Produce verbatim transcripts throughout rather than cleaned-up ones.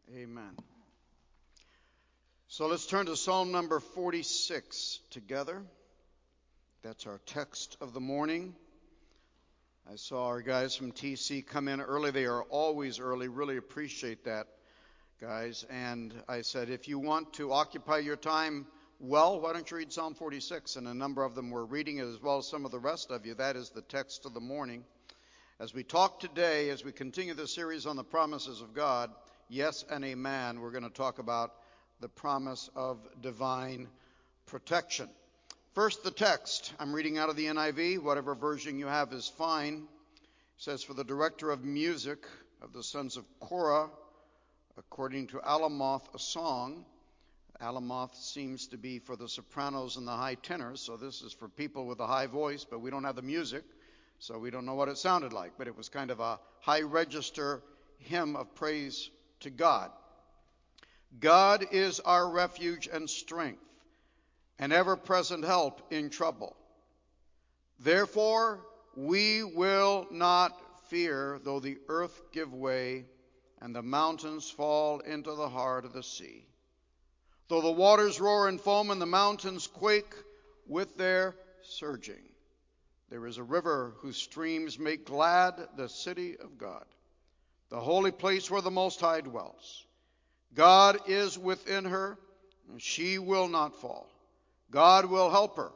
Amen. So let's turn to Psalm number forty-six together. That's our text of the morning. I saw our guys from T C come in early. They are always early. Really appreciate that, guys. And I said, if you want to occupy your time well, why don't you read Psalm forty-six? And a number of them were reading it, as well as some of the rest of you. That is the text of the morning. As we talk today, as we continue the series on the promises of God, yes and amen, we're going to talk about the promise of divine protection. First, the text. I'm reading out of the N I V. Whatever version you have is fine. It says, for the director of music of the sons of Korah, according to Alamoth, a song. Alamoth seems to be for the sopranos and the high tenors, so this is for people with a high voice, but we don't have the music, so we don't know what it sounded like. But it was kind of a high register hymn of praise to God. God is our refuge and strength, an ever-present help in trouble. Therefore, we will not fear, though the earth give way and the mountains fall into the heart of the sea. Though the waters roar and foam and the mountains quake with their surging. There is a river whose streams make glad the city of God, the holy place where the Most High dwells. God is within her, and she will not fall. God will help her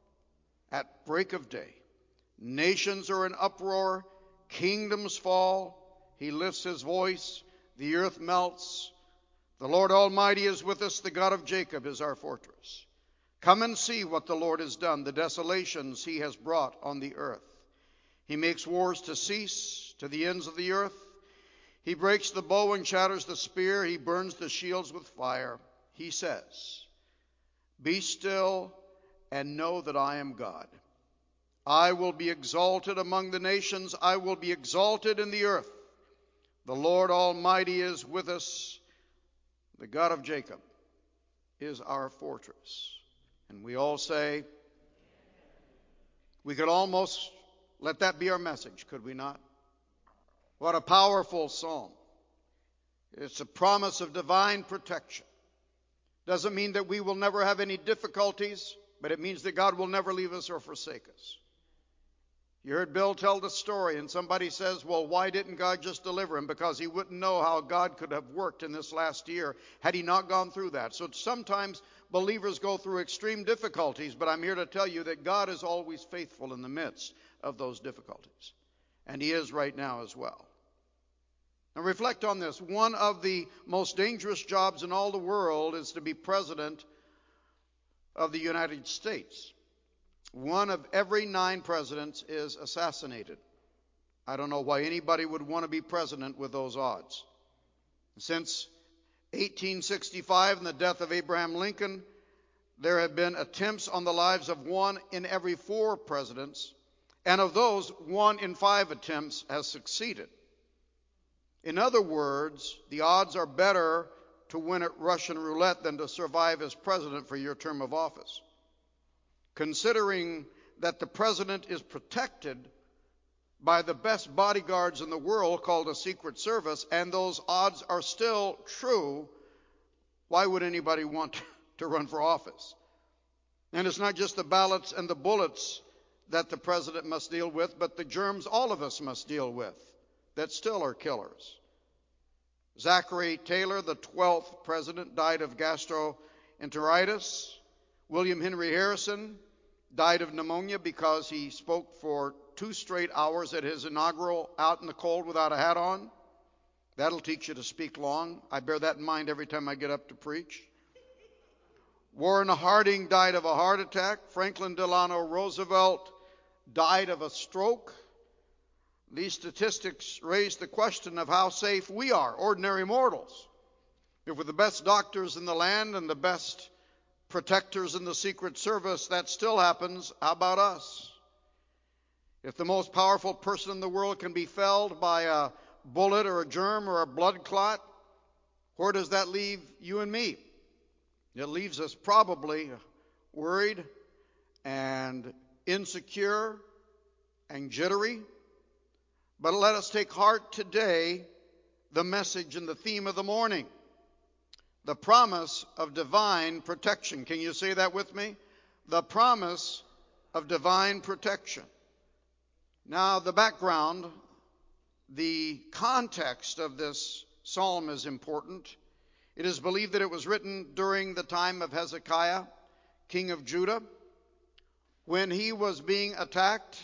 at break of day. Nations are in uproar, kingdoms fall. He lifts his voice, the earth melts. The Lord Almighty is with us, the God of Jacob is our fortress. Come and see what the Lord has done, the desolations he has brought on the earth. He makes wars to cease to the ends of the earth. He breaks the bow and shatters the spear. He burns the shields with fire. He says, be still and know that I am God. I will be exalted among the nations. I will be exalted in the earth. The Lord Almighty is with us. The God of Jacob is our fortress. And we all say, we could almost let that be our message, could we not? What a powerful psalm. It's a promise of divine protection. Doesn't mean that we will never have any difficulties, but it means that God will never leave us or forsake us. You heard Bill tell the story, and somebody says, well, why didn't God just deliver him? Because he wouldn't know how God could have worked in this last year had he not gone through that. So sometimes believers go through extreme difficulties, but I'm here to tell you that God is always faithful in the midst of those difficulties. And he is right now as well. Now reflect on this. One of the most dangerous jobs in all the world is to be president of the United States. One of every nine presidents is assassinated. I don't know why anybody would want to be president with those odds. Since eighteen sixty-five and the death of Abraham Lincoln, there have been attempts on the lives of one in every four presidents, and of those, one in five attempts has succeeded. In other words, the odds are better to win at Russian roulette than to survive as president for your term of office. Considering that the president is protected by the best bodyguards in the world called a Secret Service, and those odds are still true, why would anybody want to run for office? And it's not just the ballots and the bullets that the president must deal with, but the germs all of us must deal with that still are killers. Zachary Taylor, the twelfth president, died of gastroenteritis. William Henry Harrison died of pneumonia because he spoke for two straight hours at his inaugural out in the cold without a hat on. That'll teach you to speak long. I bear that in mind every time I get up to preach. Warren Harding died of a heart attack. Franklin Delano Roosevelt died of a stroke. These statistics raise the question of how safe we are, ordinary mortals. If we're the best doctors in the land and the best protectors in the Secret Service, that still happens. How about us? If the most powerful person in the world can be felled by a bullet or a germ or a blood clot, where does that leave you and me? It leaves us probably worried and insecure and jittery. But let us take heart today, the message and the theme of the morning. The promise of divine protection. Can you say that with me? The promise of divine protection. Now, the background, the context of this psalm is important. It is believed that it was written during the time of Hezekiah, king of Judah, when he was being attacked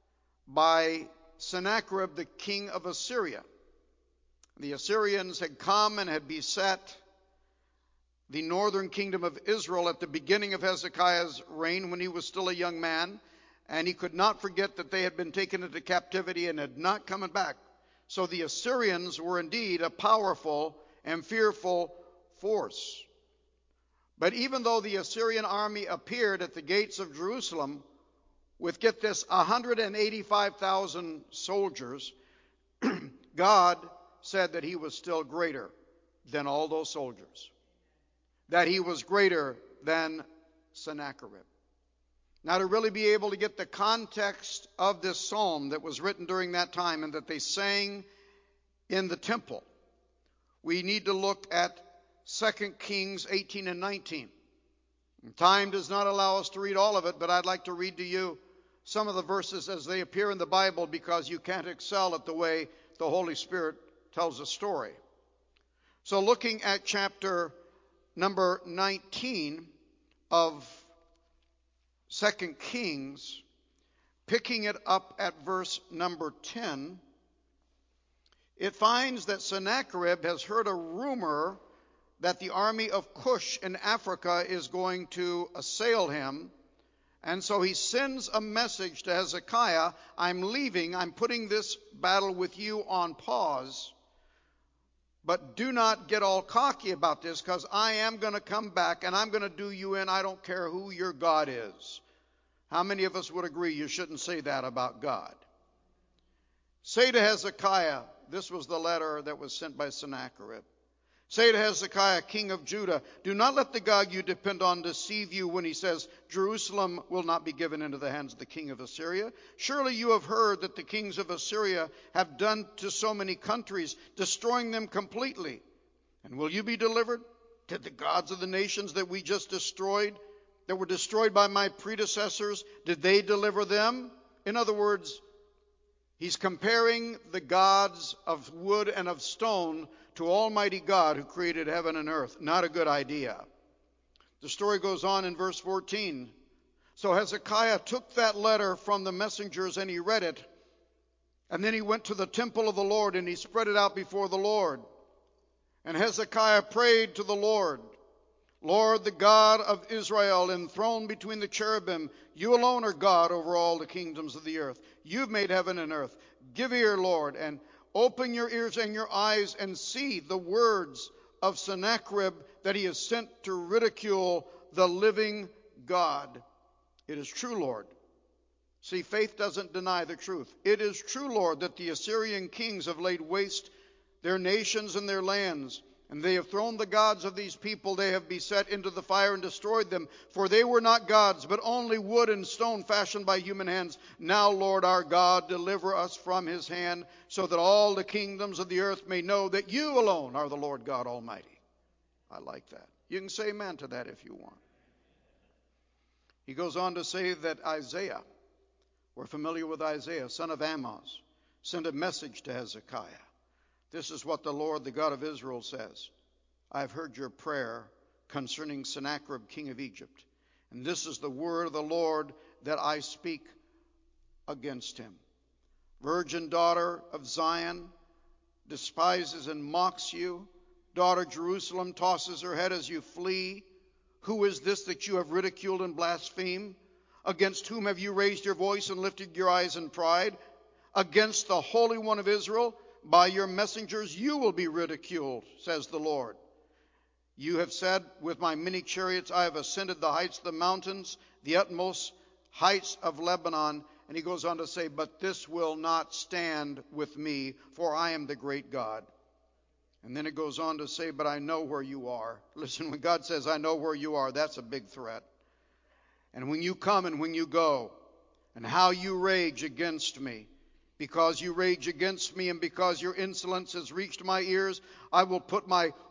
by Sennacherib, the king of Assyria. The Assyrians had come and had beset the northern kingdom of Israel at the beginning of Hezekiah's reign when he was still a young man, and he could not forget that they had been taken into captivity and had not come back. So the Assyrians were indeed a powerful and fearful force. But even though the Assyrian army appeared at the gates of Jerusalem with, get this, one hundred eighty-five thousand soldiers, God said that he was still greater than all those soldiers, that he was greater than Sennacherib. Now, to really be able to get the context of this psalm that was written during that time and that they sang in the temple, we need to look at Second Kings eighteen and nineteen. Time does not allow us to read all of it, but I'd like to read to you some of the verses as they appear in the Bible, because you can't excel at the way the Holy Spirit tells a story. So looking at chapter number nineteen of Second Kings, picking it up at verse number ten, it finds that Sennacherib has heard a rumor that the army of Cush in Africa is going to assail him. And so he sends a message to Hezekiah, I'm leaving, I'm putting this battle with you on pause, but do not get all cocky about this, because I am going to come back and I'm going to do you in. I don't care who your God is. How many of us would agree you shouldn't say that about God? Say to Hezekiah, this was the letter that was sent by Sennacherib. Say to Hezekiah, king of Judah, do not let the God you depend on deceive you when he says, Jerusalem will not be given into the hands of the king of Assyria. Surely you have heard that the kings of Assyria have done to so many countries, destroying them completely. And will you be delivered? Did the gods of the nations that we just destroyed, that were destroyed by my predecessors, did they deliver them? In other words, he's comparing the gods of wood and of stone to Almighty God who created heaven and earth. Not a good idea. The story goes on in verse fourteen. So Hezekiah took that letter from the messengers and he read it. And then he went to the temple of the Lord and he spread it out before the Lord. And Hezekiah prayed to the Lord, Lord, the God of Israel, enthroned between the cherubim, you alone are God over all the kingdoms of the earth. You've made heaven and earth. Give ear, Lord, and open your ears and your eyes and see the words of Sennacherib that he has sent to ridicule the living God. It is true, Lord. See, faith doesn't deny the truth. It is true, Lord, that the Assyrian kings have laid waste their nations and their lands, and they have thrown the gods of these people they have beset into the fire and destroyed them. For they were not gods, but only wood and stone fashioned by human hands. Now, Lord our God, deliver us from his hand, so that all the kingdoms of the earth may know that you alone are the Lord God Almighty. I like that. You can say amen to that if you want. He goes on to say that Isaiah, we're familiar with Isaiah, son of Amoz, sent a message to Hezekiah. This is what the Lord, the God of Israel, says. I have heard your prayer concerning Sennacherib, king of Egypt. And this is the word of the Lord that I speak against him. Virgin daughter of Zion despises and mocks you. Daughter Jerusalem tosses her head as you flee. Who is this that you have ridiculed and blasphemed? Against whom have you raised your voice and lifted your eyes in pride? Against the Holy One of Israel? By your messengers you will be ridiculed, says the Lord. You have said, with my many chariots I have ascended the heights of the mountains, the utmost heights of Lebanon. And he goes on to say, but this will not stand with me, for I am the great God. And then it goes on to say, but I know where you are. Listen, when God says, I know where you are, that's a big threat. And when you come and when you go, and how you rage against me, because you rage against me and because your insolence has reached my ears, I will put my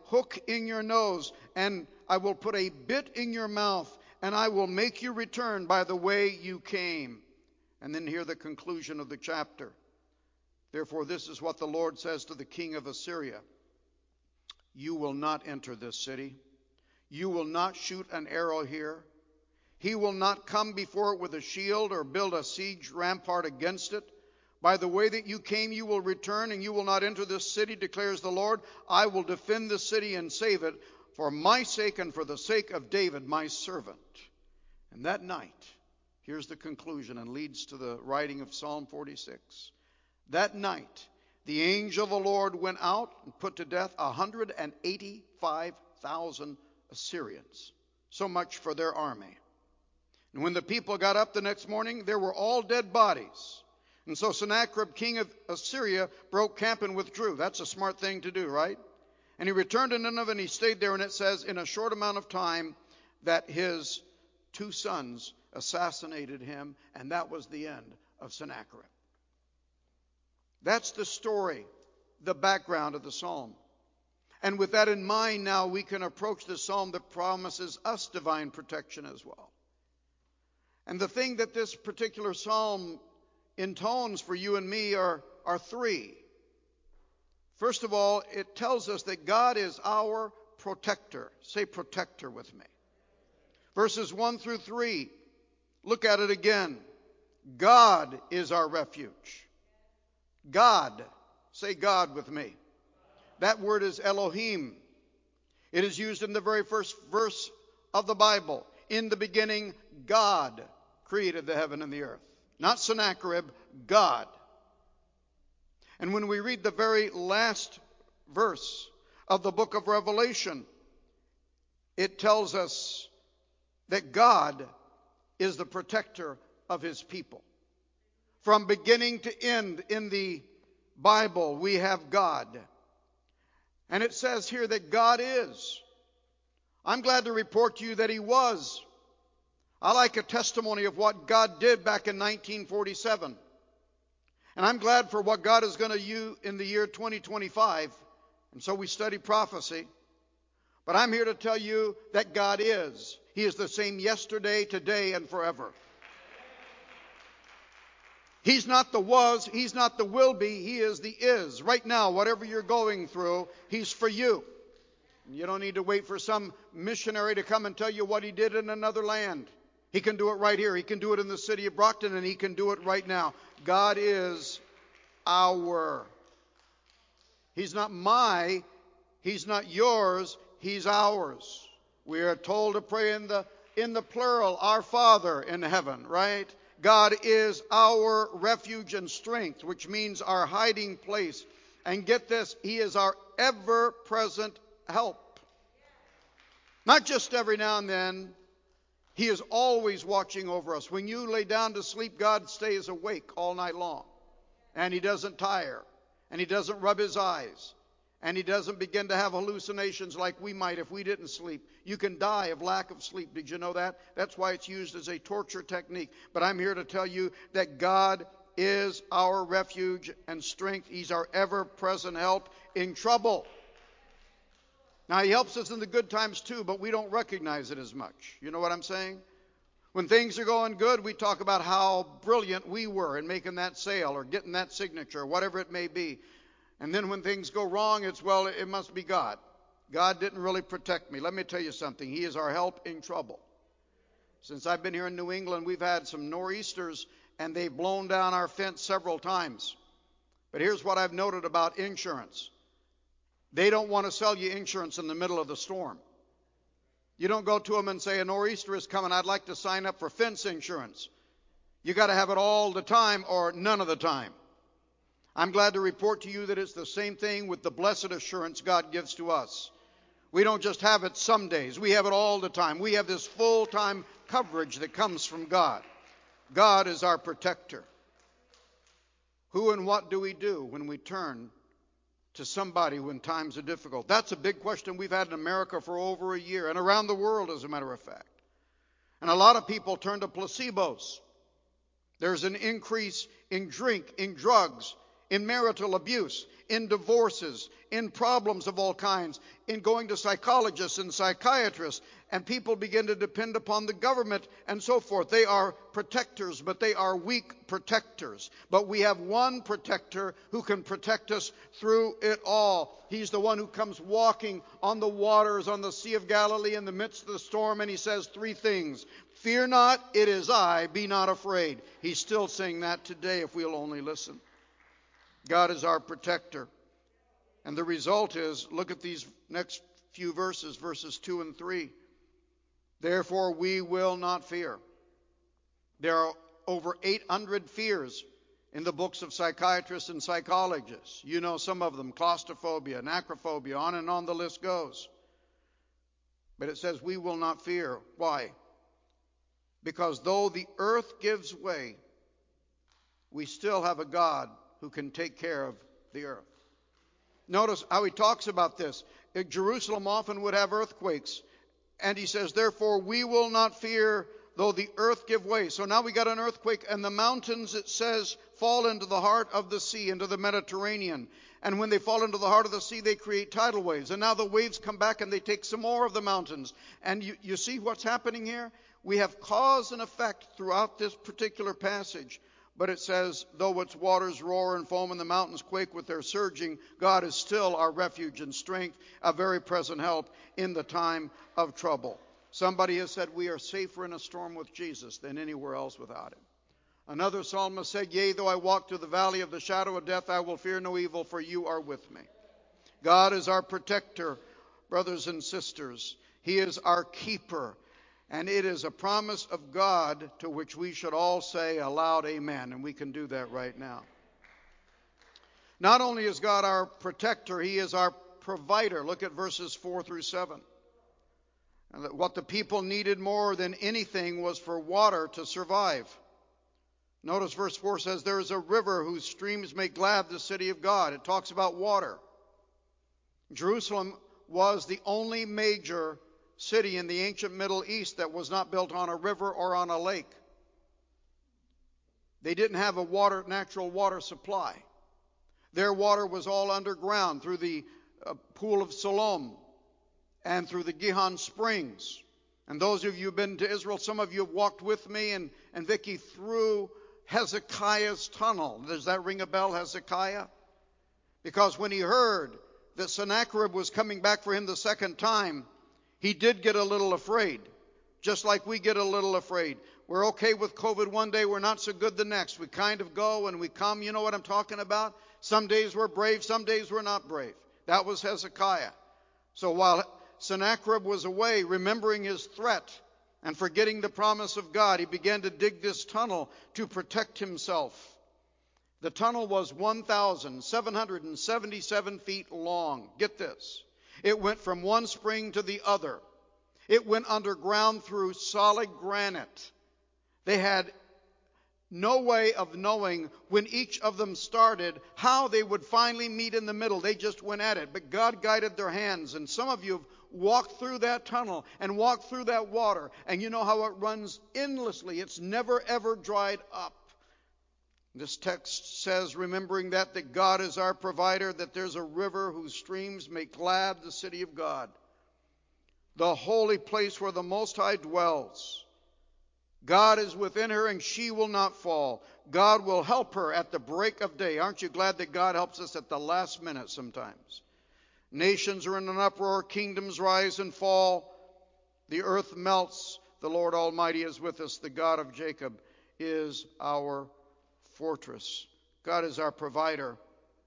hook in your nose, and I will put a bit in your mouth, and I will make you return by the way you came. And then hear the conclusion of the chapter. Therefore, this is what the Lord says to the king of Assyria. You will not enter this city. You will not shoot an arrow here. He will not come before it with a shield or build a siege rampart against it. By the way that you came, you will return, and you will not enter this city, declares the Lord. I will defend the city and save it for my sake and for the sake of David, my servant. And that night, here's the conclusion and leads to the writing of Psalm forty-six. That night, the angel of the Lord went out and put to death one hundred eighty-five thousand Assyrians. So much for their army. And when the people got up the next morning, there were all dead bodies. And so Sennacherib, king of Assyria, broke camp and withdrew. That's a smart thing to do, right? And he returned to Nineveh, and he stayed there. And it says, in a short amount of time, that his two sons assassinated him, and that was the end of Sennacherib. That's the story, the background of the psalm. And with that in mind, now we can approach the psalm that promises us divine protection as well. And the thing that this particular psalm intones for you and me are, are three. First of all, it tells us that God is our protector. Say protector with me. Verses one through three. Look at it again. God is our refuge. God. Say God with me. That word is Elohim. It is used in the very first verse of the Bible. In the beginning, God created the heaven and the earth. Not Sennacherib, God. And when we read the very last verse of the book of Revelation, it tells us that God is the protector of his people. From beginning to end in the Bible, we have God. And it says here that God is. I'm glad to report to you that he was. I like a testimony of what God did back in nineteen forty-seven. And I'm glad for what God is going to do in the year twenty twenty-five. And so we study prophecy. But I'm here to tell you that God is. He is the same yesterday, today, and forever. He's not the was, he's not the will be, he is the is. Right now, whatever you're going through, he's for you. You don't need to wait for some missionary to come and tell you what he did in another land. He can do it right here. He can do it in the city of Brockton, and he can do it right now. God is our. He's not my, he's not yours, he's ours. We are told to pray in the in the plural, our Father in heaven, right? God is our refuge and strength, which means our hiding place. And get this, he is our ever-present help. Not just every now and then. He is always watching over us. When you lay down to sleep, God stays awake all night long. And he doesn't tire. And he doesn't rub his eyes. And he doesn't begin to have hallucinations like we might if we didn't sleep. You can die of lack of sleep. Did you know that? That's why it's used as a torture technique. But I'm here to tell you that God is our refuge and strength. He's our ever-present help in trouble. Now, he helps us in the good times too, but we don't recognize it as much. You know what I'm saying? When things are going good, we talk about how brilliant we were in making that sale or getting that signature, or whatever it may be. And then when things go wrong, it's, well, it must be God. God didn't really protect me. Let me tell you something. He is our help in trouble. Since I've been here in New England, we've had some nor'easters, and they've blown down our fence several times. But here's what I've noted about insurance. They don't want to sell you insurance in the middle of the storm. You don't go to them and say, a nor'easter is coming, I'd like to sign up for fence insurance. You got to have it all the time or none of the time. I'm glad to report to you that it's the same thing with the blessed assurance God gives to us. We don't just have it some days. We have it all the time. We have this full-time coverage that comes from God. God is our protector. Who and what do we do when we turn to somebody when times are difficult? That's a big question we've had in America for over a year and around the world, as a matter of fact. And a lot of people turn to placebos. There's an increase in drink, in drugs, in marital abuse, in divorces, in problems of all kinds, in going to psychologists and psychiatrists, and people begin to depend upon the government and so forth. They are protectors, but they are weak protectors. But we have one protector who can protect us through it all. He's the one who comes walking on the waters on the Sea of Galilee in the midst of the storm, and he says three things. Fear not, it is I, be not afraid. He's still saying that today if we'll only listen. God is our protector. And the result is, look at these next few verses, verses two and three. Therefore we will not fear. There are over eight hundred fears in the books of psychiatrists and psychologists. You know some of them, claustrophobia, acrophobia, on and on the list goes. But it says we will not fear. Why? Because though the earth gives way, we still have a God who can take care of the earth. Notice how he talks about this. Jerusalem often would have earthquakes. And he says, therefore we will not fear though the earth give way. So now we got an earthquake, and the mountains, it says, fall into the heart of the sea, into the Mediterranean. And when they fall into the heart of the sea, they create tidal waves. And now the waves come back and they take some more of the mountains. And you, you see what's happening here? We have cause and effect throughout this particular passage. But it says, though its waters roar and foam and the mountains quake with their surging, God is still our refuge and strength, a very present help in the time of trouble. Somebody has said we are safer in a storm with Jesus than anywhere else without him. Another psalmist said, yea, though I walk through the valley of the shadow of death, I will fear no evil, for you are with me. God is our protector, brothers and sisters. He is our keeper. And it is a promise of God to which we should all say aloud, amen. And we can do that right now. Not only is God our protector, he is our provider. Look at verses four through seven. And that what the people needed more than anything was for water to survive. Notice verse four says, there is a river whose streams make glad the city of God. It talks about water. Jerusalem was the only major city in the ancient Middle East that was not built on a river or on a lake. They didn't have a water, natural water supply. Their water was all underground through the uh, pool of Siloam and through the Gihon Springs. And those of you who have been to Israel, some of you have walked with me and, and Vicki through Hezekiah's tunnel. Does that ring a bell, Hezekiah? Because when he heard that Sennacherib was coming back for him the second time, he did get a little afraid, just like we get a little afraid. We're okay with COVID one day, we're not so good the next. We kind of go and we come, you know what I'm talking about? Some days we're brave, some days we're not brave. That was Hezekiah. So while Sennacherib was away, remembering his threat and forgetting the promise of God, he began to dig this tunnel to protect himself. The tunnel was one thousand seven hundred seventy-seven feet long. Get this. It went from one spring to the other. It went underground through solid granite. They had no way of knowing when each of them started how they would finally meet in the middle. They just went at it. But God guided their hands. And some of you have walked through that tunnel and walked through that water. And you know how it runs endlessly. It's never, ever dried up. This text says, remembering that, that God is our provider, that there's a river whose streams make glad the city of God, the holy place where the Most High dwells. God is within her and she will not fall. God will help her at the break of day. Aren't you glad that God helps us at the last minute sometimes? Nations are in an uproar, kingdoms rise and fall. The earth melts. The Lord Almighty is with us. The God of Jacob is our fortress. God is our provider.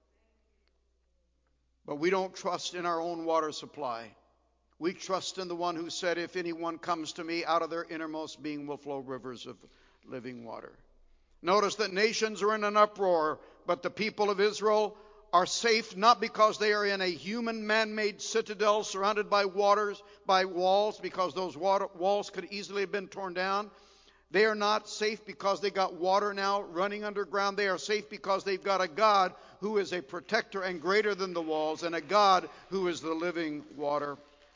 But we don't trust in our own water supply. We trust in the one who said, if anyone comes to me, out of their innermost being will flow rivers of living water. Notice that nations are in an uproar, but the people of Israel are safe not because they are in a human man-made citadel surrounded by waters, by walls, because those water, walls could easily have been torn down. They are not safe because they got water now running underground. They are safe because they've got a God who is a protector and greater than the walls, and a God who is the living water.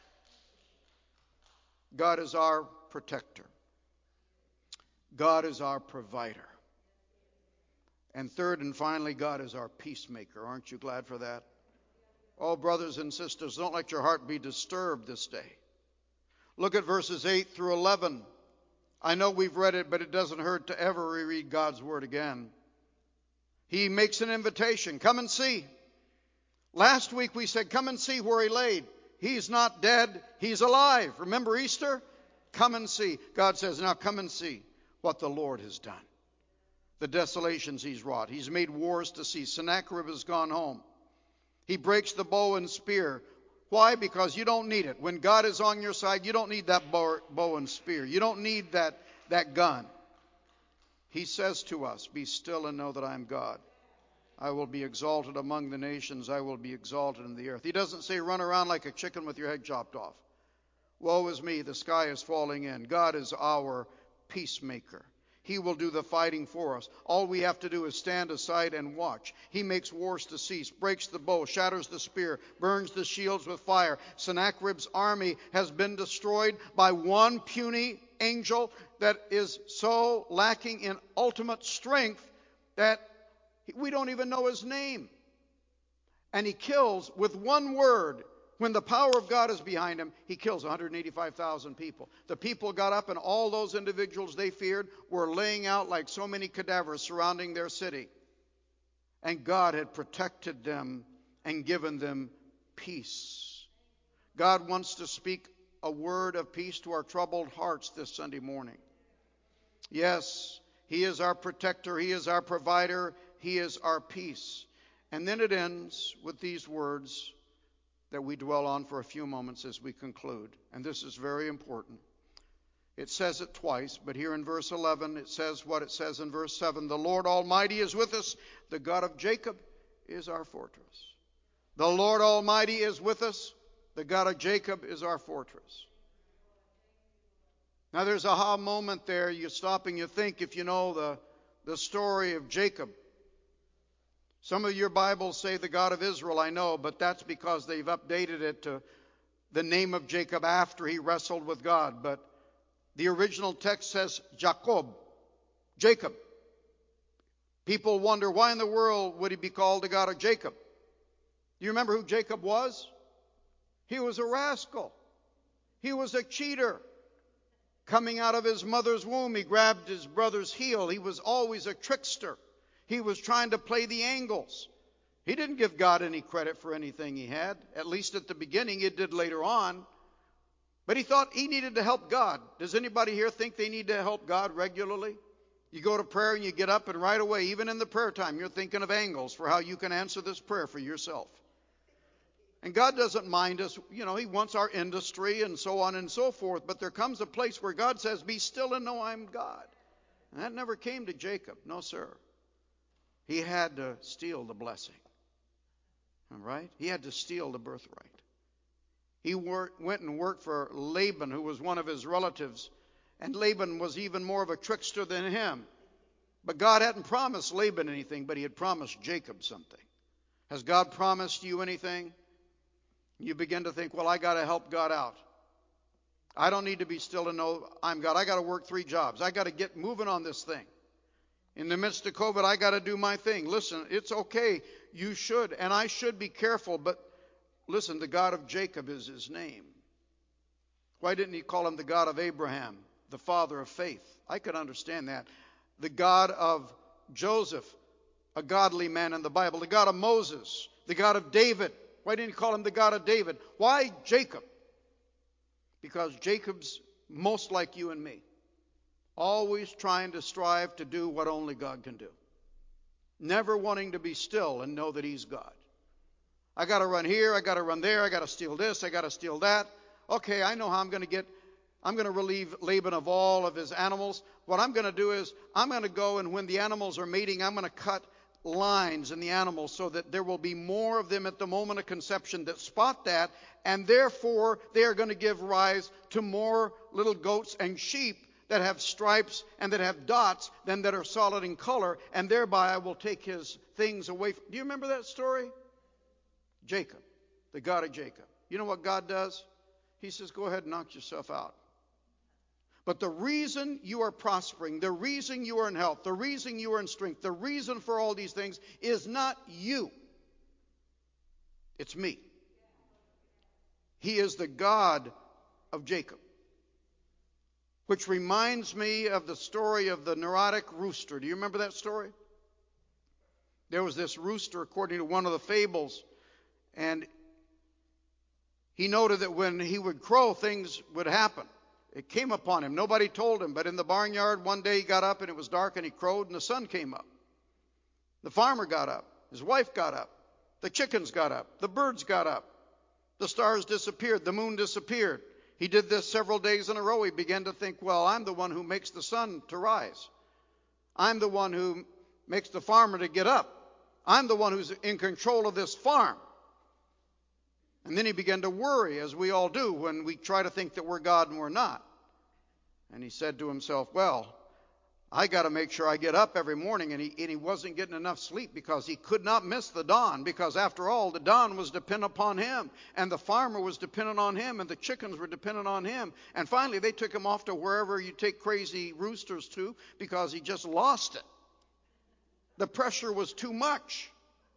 God is our protector. God is our provider. And third and finally, God is our peacemaker. Aren't you glad for that? Oh, brothers and sisters, don't let your heart be disturbed this day. Look at verses eight through eleven. I know we've read it, but it doesn't hurt to ever reread God's word again. He makes an invitation. Come and see. Last week we said, come and see where he laid. He's not dead. He's alive. Remember Easter? Come and see. God says, now come and see what the Lord has done. The desolations he's wrought. He's made wars to cease. Sennacherib has gone home. He breaks the bow and spear. Why? Because you don't need it. When God is on your side, you don't need that bow, bow and spear. You don't need that, that gun. He says to us, be still and know that I am God. I will be exalted among the nations. I will be exalted in the earth. He doesn't say run around like a chicken with your head chopped off. Woe is me, the sky is falling in. God is our peacemaker. He will do the fighting for us. All we have to do is stand aside and watch. He makes wars to cease, breaks the bow, shatters the spear, burns the shields with fire. Sennacherib's army has been destroyed by one puny angel that is so lacking in ultimate strength that we don't even know his name. And he kills with one word. When the power of God is behind him, he kills one hundred eighty-five thousand people. The people got up, and all those individuals they feared were laying out like so many cadavers surrounding their city. And God had protected them and given them peace. God wants to speak a word of peace to our troubled hearts this Sunday morning. Yes, he is our protector. He is our provider. He is our peace. And then it ends with these words that we dwell on for a few moments as we conclude. And this is very important. It says it twice, but here in verse eleven it says what it says in verse seven. The Lord Almighty is with us. The God of Jacob is our fortress. The Lord Almighty is with us. The God of Jacob is our fortress. Now there's a aha moment there. You stop and you think, if you know the, the story of Jacob. Some of your Bibles say the God of Israel, I know, but that's because they've updated it to the name of Jacob after he wrestled with God. But the original text says Jacob, Jacob. People wonder, why in the world would he be called the God of Jacob? Do you remember who Jacob was? He was a rascal. He was a cheater. Coming out of his mother's womb, he grabbed his brother's heel. He was always a trickster. He was trying to play the angles. He didn't give God any credit for anything he had, at least at the beginning. He did later on. But he thought he needed to help God. Does anybody here think they need to help God regularly? You go to prayer and you get up and right away, even in the prayer time, you're thinking of angles for how you can answer this prayer for yourself. And God doesn't mind us. You know, he wants our industry and so on and so forth. But there comes a place where God says, be still and know I'm God. And that never came to Jacob. No, sir. He had to steal the blessing. All right? He had to steal the birthright. He worked, went and worked for Laban, who was one of his relatives. And Laban was even more of a trickster than him. But God hadn't promised Laban anything, but he had promised Jacob something. Has God promised you anything? You begin to think, well, I got to help God out. I don't need to be still and know I'm God. I got to work three jobs. I got to get moving on this thing. In the midst of COVID, I got to do my thing. Listen, it's okay. You should, and I should be careful. But listen, the God of Jacob is his name. Why didn't he call him the God of Abraham, the father of faith? I could understand that. The God of Joseph, a godly man in the Bible. The God of Moses, the God of David. Why didn't he call him the God of David? Why Jacob? Because Jacob's most like you and me. Always trying to strive to do what only God can do. Never wanting to be still and know that he's God. I got to run here, I got to run there, I got to steal this, I got to steal that. Okay, I know how I'm going to get, I'm going to relieve Laban of all of his animals. What I'm going to do is, I'm going to go and when the animals are mating, I'm going to cut lines in the animals so that there will be more of them at the moment of conception that spot that, and therefore they are going to give rise to more little goats and sheep that have stripes and that have dots than that are solid in color, and thereby I will take his things away. From, do you remember that story? Jacob, the God of Jacob. You know what God does? He says, go ahead and knock yourself out. But the reason you are prospering, the reason you are in health, the reason you are in strength, the reason for all these things is not you. It's me. He is the God of Jacob. Which reminds me of the story of the neurotic rooster. Do you remember that story? There was this rooster, according to one of the fables, and he noted that when he would crow, things would happen. It came upon him. Nobody told him, but in the barnyard one day he got up and it was dark and he crowed and the sun came up. The farmer got up. His wife got up. The chickens got up. The birds got up. The stars disappeared. The moon disappeared. He did this several days in a row. He began to think, well, I'm the one who makes the sun to rise. I'm the one who makes the farmer to get up. I'm the one who's in control of this farm. And then he began to worry, as we all do when we try to think that we're God and we're not. And he said to himself, well, I got to make sure I get up every morning. And he, and he wasn't getting enough sleep because he could not miss the dawn. Because after all, the dawn was dependent upon him. And the farmer was dependent on him. And the chickens were dependent on him. And finally, they took him off to wherever you take crazy roosters to because he just lost it. The pressure was too much.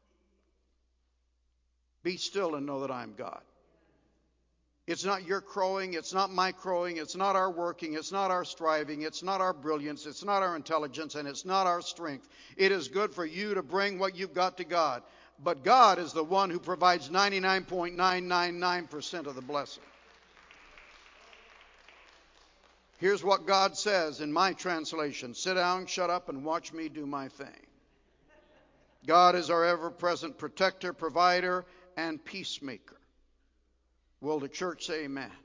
Be still and know that I am God. It's not your crowing. It's not my crowing. It's not our working. It's not our striving. It's not our brilliance. It's not our intelligence. And it's not our strength. It is good for you to bring what you've got to God. But God is the one who provides ninety-nine point nine nine nine percent of the blessing. Here's what God says in my translation. Sit down, shut up, and watch me do my thing. God is our ever-present protector, provider, and peacemaker. Will the church say amen? Amen?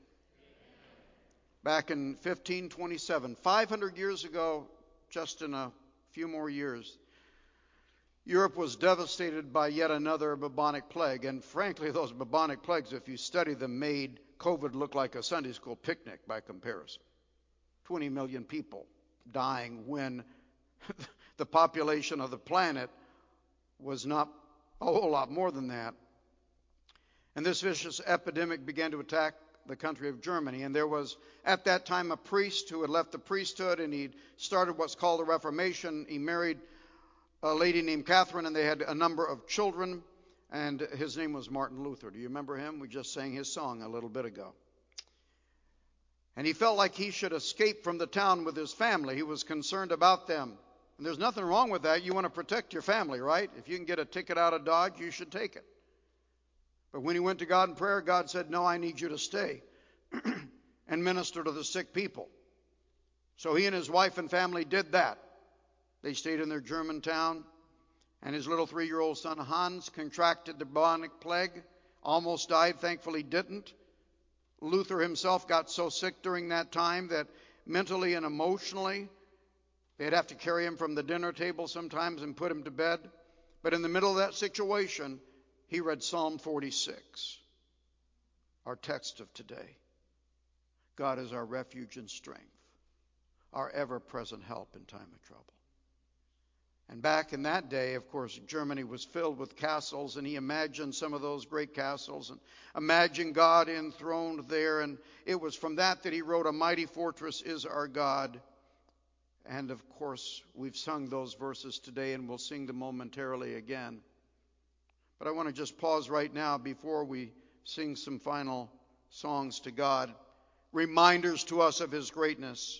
Back in fifteen twenty-seven, five hundred years ago, just in a few more years, Europe was devastated by yet another bubonic plague. And frankly, those bubonic plagues, if you study them, made COVID look like a Sunday school picnic by comparison. twenty million people dying when the population of the planet was not a whole lot more than that. And this vicious epidemic began to attack the country of Germany. And there was, at that time, a priest who had left the priesthood, and he'd started what's called the Reformation. He married a lady named Catherine, and they had a number of children. And his name was Martin Luther. Do you remember him? We just sang his song a little bit ago. And he felt like he should escape from the town with his family. He was concerned about them. And there's nothing wrong with that. You want to protect your family, right? If you can get a ticket out of Dodge, you should take it. But when he went to God in prayer, God said, no, I need you to stay and minister to the sick people. So he and his wife and family did that. They stayed in their German town, and his little three-year-old son Hans contracted the bubonic plague, almost died, thankfully didn't. Luther himself got so sick during that time that mentally and emotionally, they'd have to carry him from the dinner table sometimes and put him to bed. But in the middle of that situation, he read Psalm forty-six, our text of today. God is our refuge and strength, our ever-present help in time of trouble. And back in that day, of course, Germany was filled with castles, and he imagined some of those great castles and imagined God enthroned there. And it was from that that he wrote, "A mighty fortress is our God." And of course, we've sung those verses today, and we'll sing them momentarily again. But I want to just pause right now before we sing some final songs to God. Reminders to us of his greatness.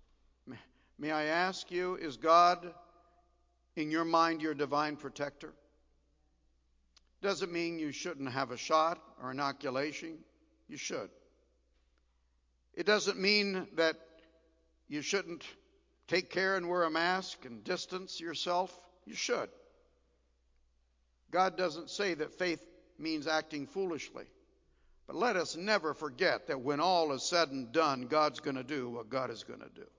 May I ask you, is God in your mind your divine protector? Doesn't mean you shouldn't have a shot or inoculation. You should. It doesn't mean that you shouldn't take care and wear a mask and distance yourself. You should. God doesn't say that faith means acting foolishly. But let us never forget that when all is said and done, God's going to do what God is going to do.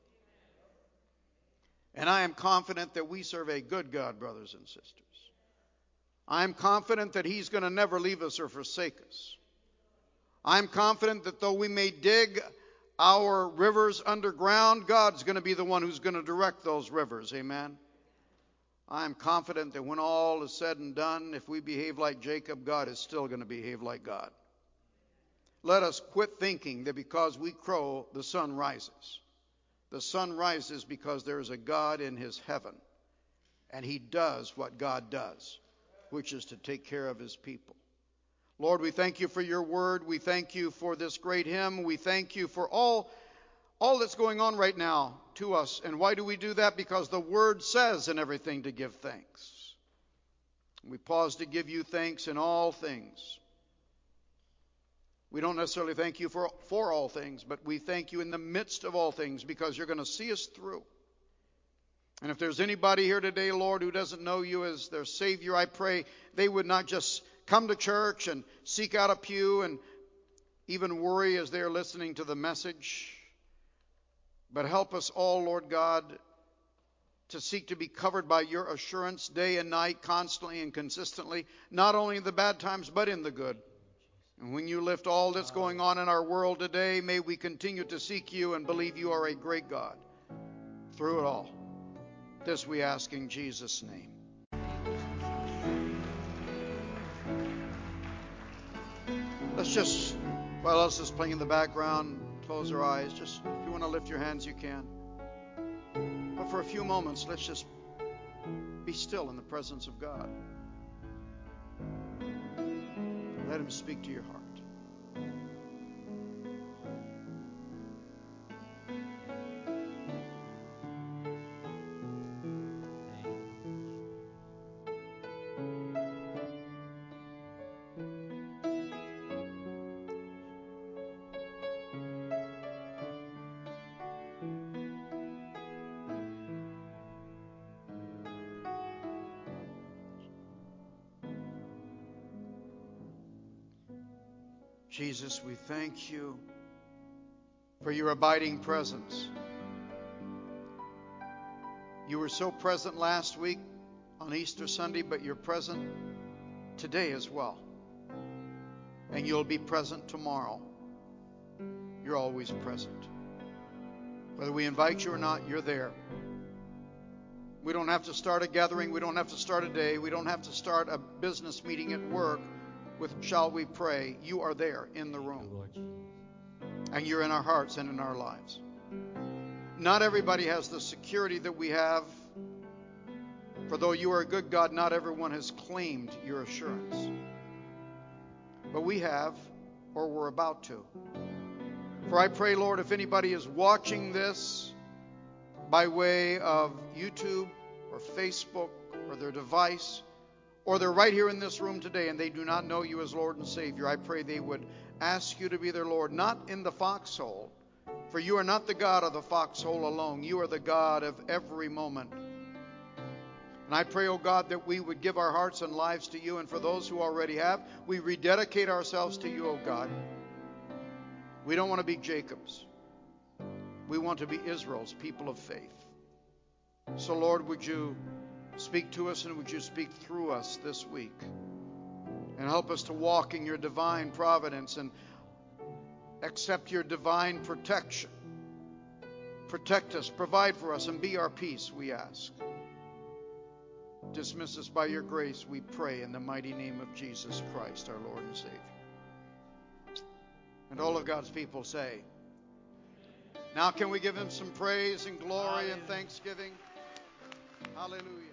And I am confident that we serve a good God, brothers and sisters. I am confident that he's going to never leave us or forsake us. I'm confident that though we may dig our rivers underground, God's going to be the one who's going to direct those rivers. Amen. I am confident that when all is said and done, if we behave like Jacob, God is still going to behave like God. Let us quit thinking that because we crow, the sun rises. The sun rises because there is a God in his heaven, and he does what God does, which is to take care of his people. Lord, we thank you for your word. We thank you for this great hymn. We thank you for all, all that's going on right now to us. And why do we do that? Because the word says in everything to give thanks. We pause to give you thanks in all things. We don't necessarily thank you for, for all things, but we thank you in the midst of all things because you're going to see us through. And if there's anybody here today, Lord, who doesn't know you as their Savior, I pray they would not just come to church and seek out a pew and even worry as they're listening to the message, but help us all, Lord God, to seek to be covered by your assurance day and night, constantly and consistently, not only in the bad times, but in the good. And when you lift all that's going on in our world today, may we continue to seek you and believe you are a great God through it all. This we ask in Jesus' name. Let's just, while else is playing in the background, close our eyes. Just, if you want to lift your hands, you can. But for a few moments, let's just be still in the presence of God. Let him speak to your heart. Jesus, we thank you for your abiding presence. You were so present last week on Easter Sunday, but you're present today as well. And you'll be present tomorrow. You're always present. Whether we invite you or not, you're there. We don't have to start a gathering. We don't have to start a day. We don't have to start a business meeting at work with "Shall we pray?" You are there in the room. And you're in our hearts and in our lives. Not everybody has the security that we have. For though you are a good God, not everyone has claimed your assurance. But we have, or we're about to. For I pray, Lord, if anybody is watching this by way of YouTube or Facebook or their device, or they're right here in this room today and they do not know you as Lord and Savior, I pray they would ask you to be their Lord, not in the foxhole, for you are not the God of the foxhole alone. You are the God of every moment. And I pray, oh God, that we would give our hearts and lives to you, and for those who already have, we rededicate ourselves to you, oh God. We don't want to be Jacob's. We want to be Israel's people of faith. So, Lord, would you speak to us and would you speak through us this week and help us to walk in your divine providence and accept your divine protection. Protect us, provide for us, and be our peace, we ask. Dismiss us by your grace, we pray, in the mighty name of Jesus Christ, our Lord and Savior. And all of God's people say, now can we give him some praise and glory and thanksgiving? Hallelujah.